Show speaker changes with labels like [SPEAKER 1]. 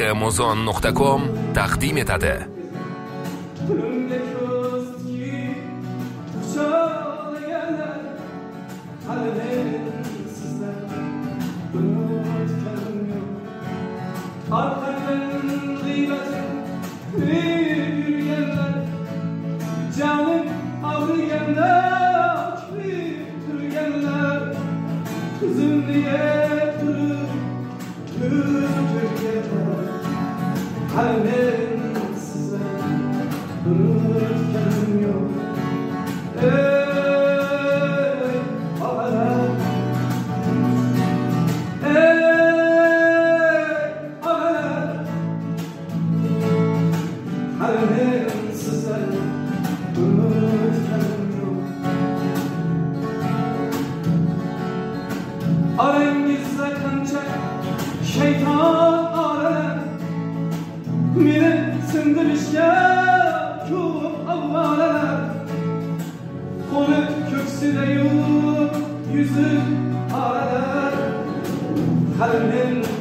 [SPEAKER 1] Amazon.com taqdim etadi.
[SPEAKER 2] Canım ağrıyanlar, türgenler, kızım diye türgenler, hallerim size unutkanım yok. Ağalar, ağalar, hallerim size Arangizda qancha shayton oralar meni sindirishga ko'p avvalalar qo'li ko'ksida yo'q yuzi oralar hali men